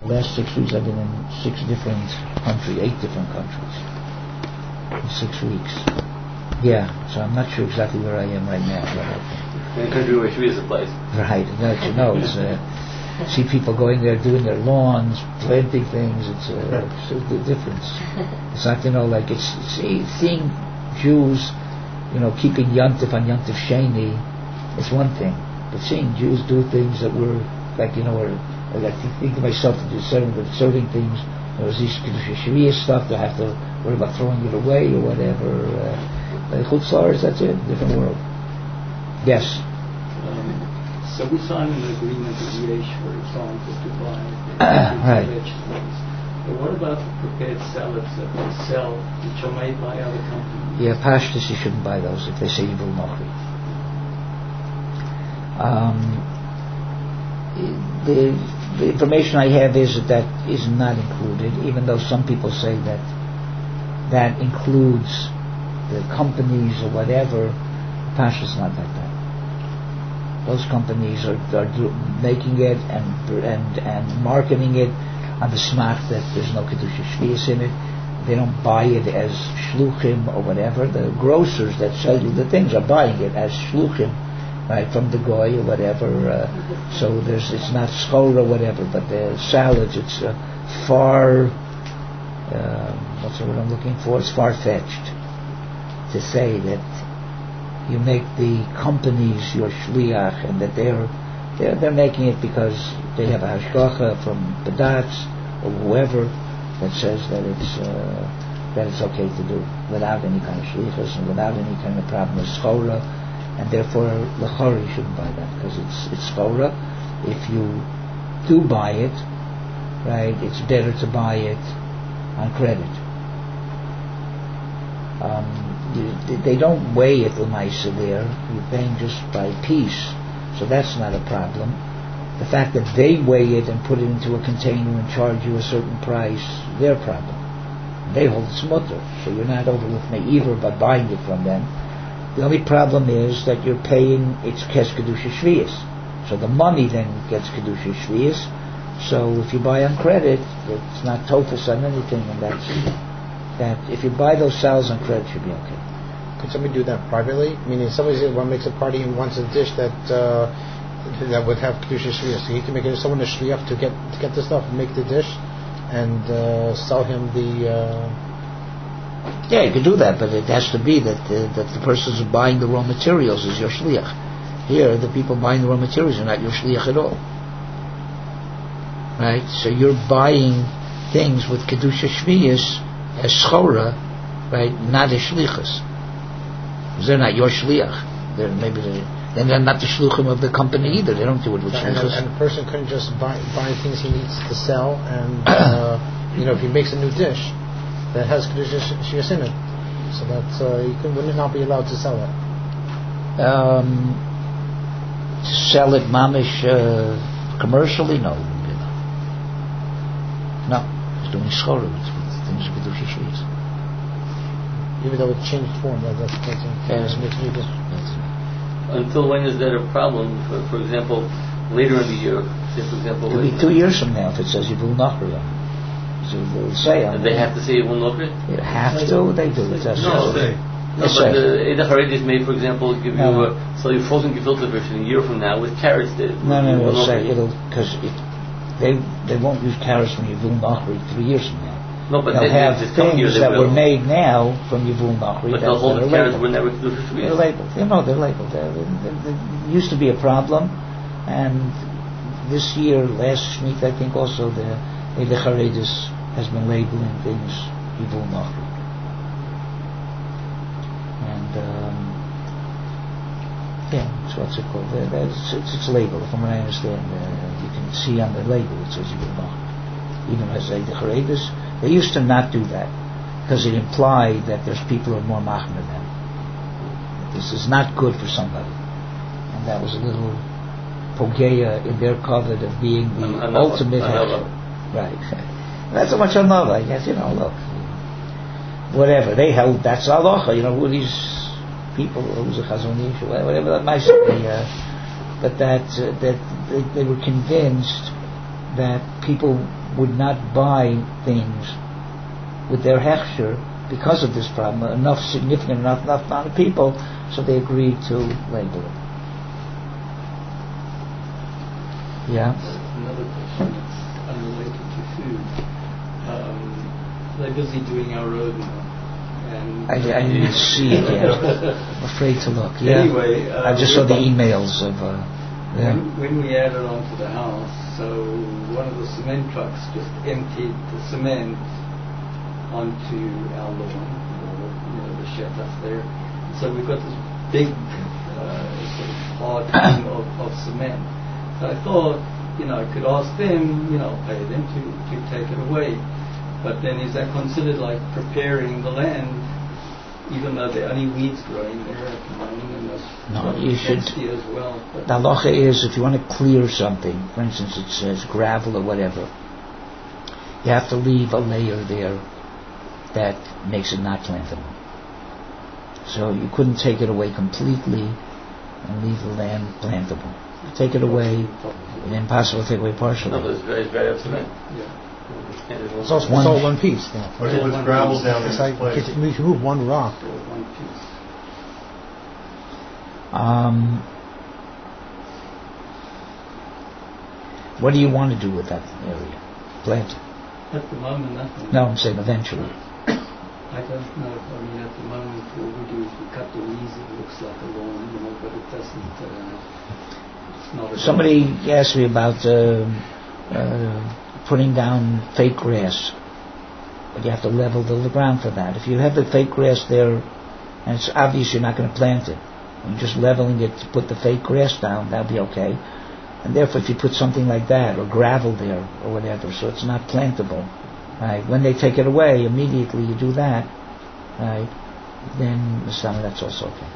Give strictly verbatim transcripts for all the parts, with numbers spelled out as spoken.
The last six weeks I've been in six different countries, eight different countries. In six weeks. Yeah, so I'm not sure exactly where I am right now. In a country where Shvi is a place. Right, that you know, it's, uh, see people going there doing their lawns, planting things, it's, uh, it's a difference. It's not, you know, like it's, it's seeing Jews, you know, keeping Yontif on Yontif Sheni, it's one thing. But seeing Jews do things that were, like, you know, or, like I think to myself to do serving, serving things, there was these Shvi stuff, they have to worry about throwing it away or whatever. Uh, Chutz La'aretz, that's it, different world. Yes. Um, so we signed an agreement with Yesh, for example, to buy right. vegetables. But what about the prepared salads that we sell, which are made by other companies? Yeah, pashtus, you shouldn't buy those if they say Yibul Nochri. Um, the, the information I have is that that is not included, even though some people say that that includes the companies or whatever. Pashtus not like that. Those companies are, are do, making it and and and marketing it on the smach that there's no kedusha shvius in it. They don't buy it as shluchim or whatever. The grocers that sell you the things are buying it as shluchim, right, from the goy or whatever. Uh, so there's it's not schol or whatever, but the salads it's uh, far. Uh, what's the word I'm looking for? It's far fetched to say that you make the companies your shliach and that they're they're, they're making it because they have a hashgacha from Badatz or whoever that says that it's uh, that it's okay to do without any kind of shlichus and without any kind of problem with schora, and therefore l'chora you shouldn't buy that because it's it's schora. If you do buy it, right, it's better to buy it on credit. Um, you, they don't weigh it l'maisa there. You're paying just by piece, so that's not a problem. The fact that they weigh it and put it into a container and charge you a certain price, their problem. They hold it's mutter, so you're not over with me'iver by buying it from them. The only problem is that you're paying its kes kedusha shvius, so the money then gets kedusha shvius. So if you buy on credit, it's not totus on anything, and that's that. If you buy those salads on credit, it should be okay. Could somebody do that privately? Meaning, somebody one makes a party and wants a dish that uh, that would have kedusha shvius, so he can make it, someone a shliach to get to get the stuff and make the dish and uh, sell him the. Uh... Yeah, you can do that, but it has to be that uh, that the person who's buying the raw materials is your shliach. Here, the people buying the raw materials are not your shliach at all. Right? So you're buying things with kedusha shvius as schora, right? Not as shlichus. They're not your shliach. They're maybe they, they're not the shluchim of the company either. They don't do it with and, shlichus. And the person couldn't just buy buy things he needs to sell, and uh, you know, if he makes a new dish that has kedusha shvius in it, so that uh, he could, wouldn't not be allowed to sell it. Um, to sell it mamish uh, commercially, no. No, he's doing schora with things with kedusha shvius. Even though it changed form, that, that's that's yeah, it makes a difference. Until when is that a problem? For, for example, later in the year, say for example, it'll be two years from now if it says Yibul Nochri. So they'll say on they have to say Yibul Nochri. They have to. They do. It does. No, they, no, but the Eidah Haredis may, for example, give no, you a sell you frozen gefilte fish in a year from now with carrots. That no, no, no. It'll say it'll because it, they they won't use carrots from Yibul Nochri three years from now. No, but they'll they, have they, things that will. were made now from Yibul Nochri. But they'll hold the carrots were never kedusha shvius. They're labeled. You know, they're labeled. They're, they're, they're, used to be a problem, and this year, last week, I think also the Eidah Haredis has been labeling things Yibul Nochri. And um, yeah, that's what's it called. It's, it's, it's labeled. From what I understand, uh, you can see on the label it says Yibul Nochri. Even as Eidah Haredis, they used to not do that because it implied that there's people who are more machmer than them. This is not good for somebody, and that was a little pogeya in their covet of being the an, ultimate an, right. Not so much another, I guess. You know, look, whatever they held, that's halacha. You know, who are these people? Who's a Chazon Ish, whatever that might be. Uh, but that uh, that they, they were convinced that people would not buy things with their hechsher because of this problem. Enough significant enough enough amount of people, so they agreed to label it. Yeah. Another question that's unrelated to food. Um, they're busy doing our road now. And I, I didn't see it yet. I'm afraid to look. Yeah. Anyway, uh, I just saw the emails of. Uh, yeah. when, when we added on to the house, so one of the cement trucks just emptied the cement onto our lawn, or, you know, the shed up there. So we've got this big uh, sort of hard thing of, of cement. So I thought, you know, I could ask them, you know, pay them to, to take it away. But then is that considered like preparing the land, even though there are only weeds growing there at the moment, and that's no, you should. as well. But the halacha is, if you want to clear something, for instance, it says gravel or whatever, you have to leave a layer there that makes it not plantable. So you couldn't take it away completely and leave the land plantable. Take it away, and then possible to take away partially. No, but it's very, it's very up to me. yeah. It's all, it's all one piece. Yeah. Or it was gravel down It's in like place. you can move one rock. Or one piece. Um, what do you want to do with that area? Plant it? At the moment, nothing. No, I'm saying eventually. I don't know. I mean, at the moment, all we do is we cut the weeds. It looks like a lawn, you know, but it doesn't. Uh, it's not. A Somebody asked me about uh, uh, putting down fake grass, but you have to level the ground for that. If you have the fake grass there, and it's obvious you're not going to plant it, you're just leveling it to put the fake grass down, that'll be okay. And therefore, if you put something like that, or gravel there, or whatever, so it's not plantable, right? When they take it away, immediately you do that, right? Then some that's also okay.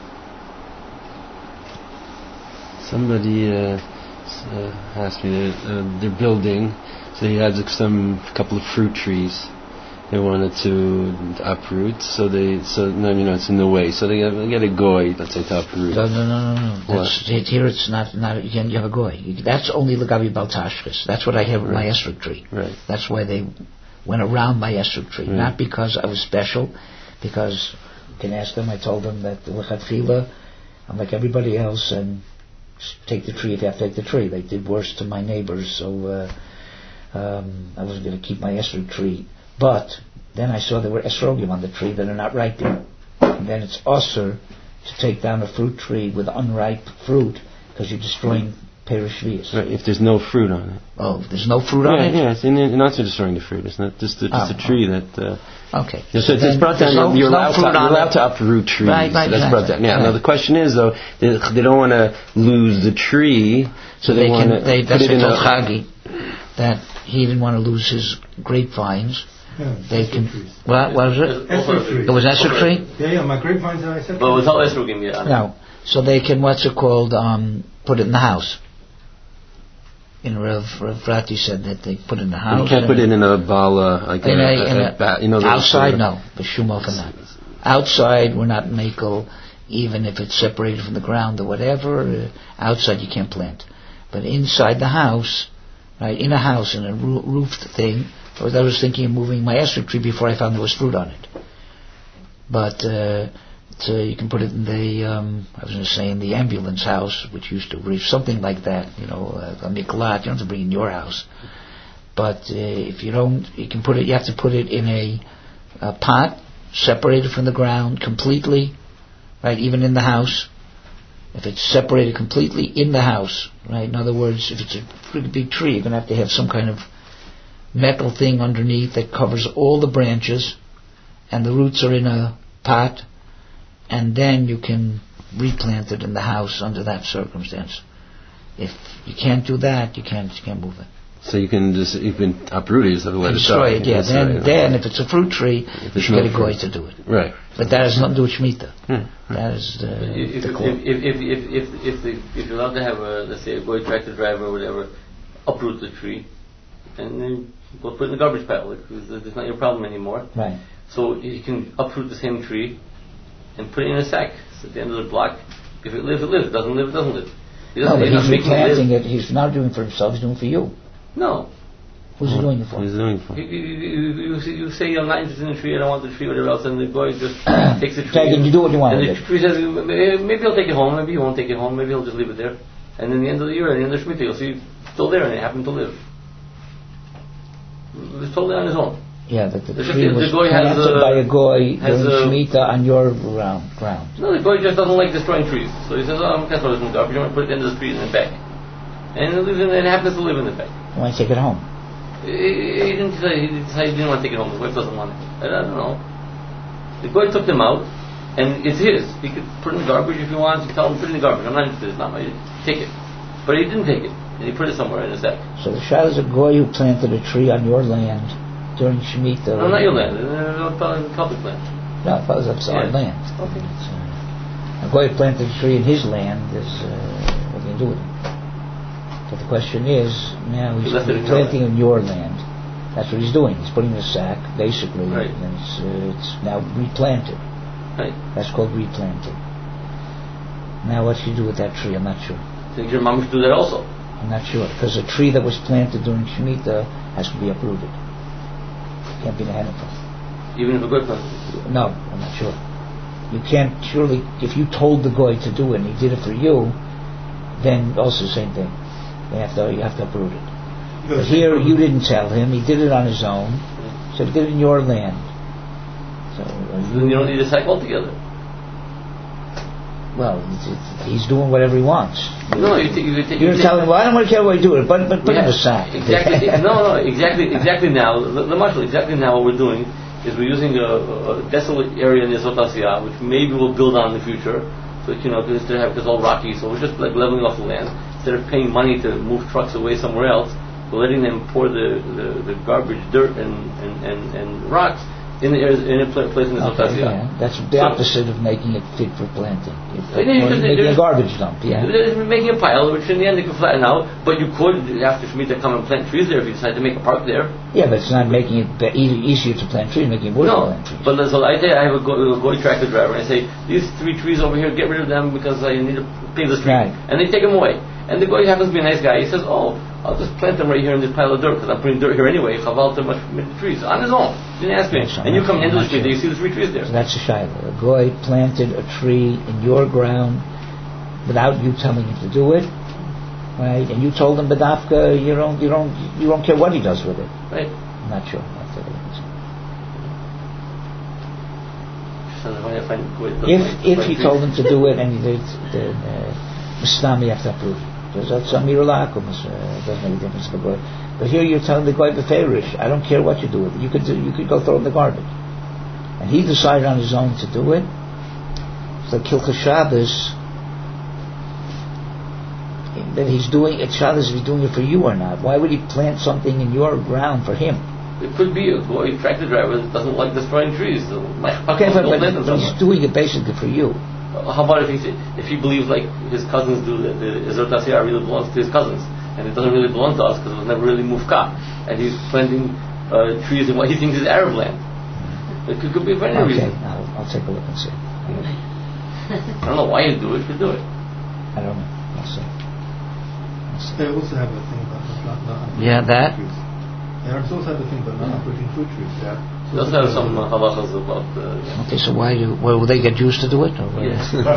Somebody uh, uh, asked me that uh, they're building, so he had some couple of fruit trees. They wanted to uproot, so they so no, you know it's in the way. So they, they get a goy, let's say, to uproot. No, no, no, no, no. That's, it, here it's not. Not you, can, you have a goy. You, that's only Lagavi Baltashkis. That's what I have with Right. my esrog tree. Right. That's why they went around my esrog tree, Right. not because I was special. Because you can ask them. I told them that l'chatchila, I'm like everybody else, and take the tree if you have to take the tree. They did worse to my neighbors, so uh, um, I wasn't going to keep my esrog tree. But then I saw there were esrogim on the tree that are not ripe. And then it's usher to take down a fruit tree with unripe fruit because you're destroying perishvias. Right, if there's no fruit on it. Oh, there's no fruit yeah, on it? Yeah, it's in, you're not destroying the fruit. It's not just a, just Oh, a tree oh. that. Uh, Okay. So, So it's, it's then brought there's down. no- you're no allowed, to, fruit you're on allowed it. to uproot trees. Right, right, so that's brought exactly. down. Yeah. Right. Now the question is though, they, they don't want to lose the tree, so, So they, they want can. to They, put that's it what in told a. Chagi that he didn't want to lose his grapevines. Yeah, They esrog can. trees. What was it? Esrog trees. It was esrog tree. Yeah, yeah, my grapevines that I said. But it was all esrogim, yeah. No. So they can. What's it called? Um, put it in the house. In Rav, Rav Frati said that they put it in the house. You can't put it in a bala like In a, a, a, in a, a, ba- you know, outside, those, uh, no. B'shum ofen not. Outside, we're not makel, even if it's separated from the ground or whatever. Uh, outside, you can't plant. But inside the house, right, in a house, in a roo- roofed thing, I was, I was thinking of moving my esrog tree before I found there was fruit on it. But uh, so you can put it in the, um, I was going to say, in the ambulance house, which used to reach something like that, you know, uh, a miklat. You don't have to bring it in your house. But uh, if you don't, you can put it. You have to put it in a, a pot, separated from the ground completely, right? Even in the house, if it's separated completely in the house, right? In other words, if it's a pretty big tree, you're going to have to have some kind of metal thing underneath that covers all the branches, and the roots are in a pot, and then you can replant it in the house under that circumstance. If you can't do that, you can't you can't move it. So you can just you can uproot it, so let it Destroy die. it, yeah. That's Then, right. then if it's a fruit tree, If you there's should no get a goy fruit. to do it. Right. But that has nothing to do with Shemitah. Hmm. That is the, If, the if, call. if, if, if, if, if, the, if you're allowed to have a, let's say, a goy tractor driver or whatever, uproot the tree, and then we'll put it in the garbage pile, because it's not your problem anymore. Right. So you can uproot the same tree and put it in a sack at the end of the block. If it lives, it lives. If it doesn't live, it doesn't live. He No, doesn't, but he's not he's making it replanting live. it. He's not doing it for himself. He's doing it for you. No. Who's he doing it for? Who's he doing it for? You, you, you, you, you say I'm not interested in the tree, I don't want the tree, whatever else, and the guy just takes the tree. Take it, you do what you want and with the it. tree says, maybe he'll take it home, maybe he won't take it home, maybe he'll just leave it there. And in the end of the year, at the end of Shemitah, you'll see it's still there and it happened to live. It's totally on his own. Yeah, that the, The- tree the was goy has planted a- by a goy has during a- Shemitah on your ground. ground. No, the guy just doesn't like destroying trees. So he says, oh, I'm going to throw this in the garbage, I'm going to put it in the street in the back. And it, lives in, it happens to live in the back. Why take it home? He, he didn't decide, he decided he didn't want to take it home. His wife doesn't want it. I don't know. The guy took them out, and it's his. He could put it in the garbage if he wants. You tell him, put it in the garbage. I'm not interested. It's not my. Take it. But he didn't take it. And he put it somewhere in a sack. So the shot is a goy who planted a tree on your land during Shemitah. No, not your land. Uh, public land. No, that was that's our Yeah. land. Okay. It's, uh, a goy who planted a tree in his land is uh, what can you do with it? But the question is, now he's He left it in your planting in your land. That's what he's doing. He's putting a sack, basically, Right. and it's, uh, it's now replanted. Right. That's called replanting. Now what should you do with that tree? I'm not sure. So your mom should do that also. I'm not sure. Because a tree that was planted during Shemitah has to be uprooted. Can't be the Hanukkah. Even if a good person. No, I'm not sure. You can't, surely, if you told the goy to do it and he did it for you, then also the same thing. You have to, you have to uproot it. But here, you didn't tell him. He did it on his own. So he did it in your land. So uh, Then you don't need a sack altogether. well, it's, it's, he's doing whatever he wants. No, you take. You take You're you telling him, well, I don't want to care what you do it, but but put Yeah, it in a sack. Exactly. no, no, exactly. Exactly now, the, the marshal. Exactly now, what we're doing is we're using a, a desolate area in the Asiyah, which maybe we'll build on in the future. So you know, because instead of because it's all rocky, so we're just like leveling off the land. Instead of paying money to move trucks away somewhere else, we're letting them pour the, the, the garbage, dirt, and, and, and, and rocks in the areas, in a pla- place in the Okay, Asiyah. yeah. That's the So- opposite of making it fit for planting. You're Uh, yeah, because making there- a garbage dump, yeah. They're making a pile, which in the end they can flatten out. But you could, after Shemitah, come and plant trees there if you decide to make a park there. Yeah, but it's not making it be- e- easier to plant trees, making it worse to No, plant trees. but so I say I have a go, a goy tractor driver, and I say these three trees over here, get rid of them because I need to pave the street, Right. and they take them away. And the guy happens to be a nice guy. He says, "Oh, I'll just plant them right here in this pile of dirt because I'm putting dirt here anyway. Chaval to much trees on his own. Didn't ask me." Yes, And you come I'm into the not street, sure. you see the three trees there. So that's a shayla. A goy planted a tree in your ground without you telling him to do it, right? And you told him, Badafka, you don't, you don't, you don't care what he does with it. Right. I'm not sure. I'll take a look and see. So if I find goy doesn't If like- if like you trees. told him to do it and he did, then Mustami you have to approve. Because that's Amir Lakum. It doesn't make a difference to the goy. But here you're telling the goy beferish, I don't care what you do with it. You could do, you could go throw it in the garbage. And he decided on his own to do it. So Kilcha Shabbos, that he's doing it Shabbos, if he's doing it for you or not. Why would he plant something in your ground for him? It could be a goy tractor driver that doesn't like destroying trees. So, Okay, but, don't but, plant them but he's somewhere. doing it basically for you. Uh, How about if he if he believes like his cousins do that the Ezrat Asiyah really belongs to his cousins and it doesn't really belong to us because it was never really mufka, and he's planting uh, trees in what he thinks is Arab land. It could, could be for any Okay, reason. I'll, I'll take a look and see. I don't know why you do it, but do it. I don't know. I'll see. I'll see. They also have a thing about not, not Yeah, that. trees. They also have a thing about not uprooting fruit trees. Yeah. He also have some uh, halachas about. Uh, yeah. Okay, so why do well, will they get Jews to do it? Or what? Yes. The,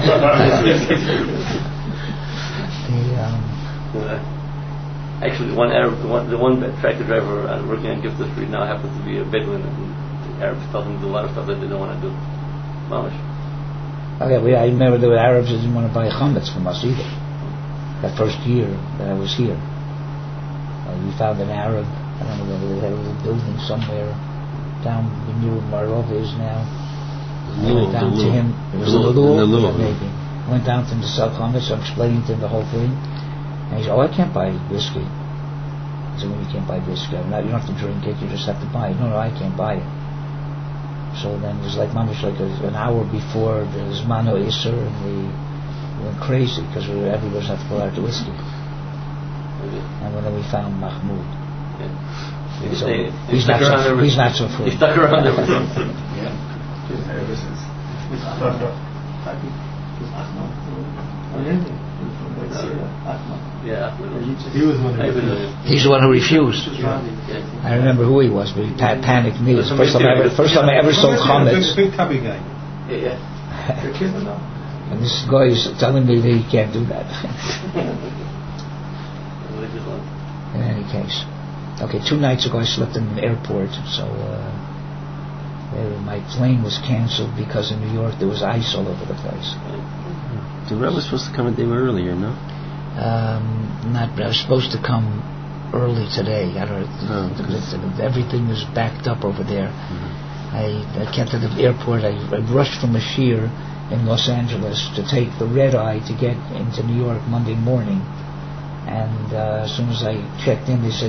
um, Uh, actually, one Arab, the one, the one tractor driver uh, working on Gifter Street now happens to be a Bedouin, and the Arabs tell him to do a lot of stuff that they don't want to do. Mamish. okay, we, I remember the Arabs didn't want to buy chametz from us either. That first year that I was here, uh, we found an Arab. I don't know whether they had a little building somewhere down near where Marova is now. I Lul, went down the to Lul. him. It was Lul, a Lul, the Lul. yeah, maybe. I went down to him to sell chametz. So I'm explaining to him the whole thing, and he said, "Oh, I can't buy whiskey." I said, "Well, you can't buy whiskey. I mean, you don't have to drink it. You just have to buy it." "No, no, I can't buy it." So then it was like mamish like a, an hour before the Zmano Isser, and we went crazy because we were, everybody was have to go out to whiskey. And then we found Mahmoud. He So stayed- he he's, stuck not around so, ever- he's not so free. He stuck around ever since. Yeah. Ever since. Yeah. He was one I who even know. refused. He's the one who refused. Yeah. I remember who he was, but he pa- panicked me. It's the first time I ever, Yeah. first time I ever sold chametz. Big, big tubby guy. Yeah, yeah. The kids know. And this guy is telling me that he can't do that. Religious one. In any case. Okay, two nights ago I slept in an airport, so uh, uh, my plane was cancelled because in New York there was ice all over the place. The Rebbe was supposed to come a day earlier, no? Um, not, I was supposed to come early today. I don't know. Oh, good. Everything is backed up over there. Mm-hmm. I, I kept at the airport. I, I rushed from a shiur in Los Angeles to take the red eye to get into New York Monday morning. And uh, as soon as I checked in, they said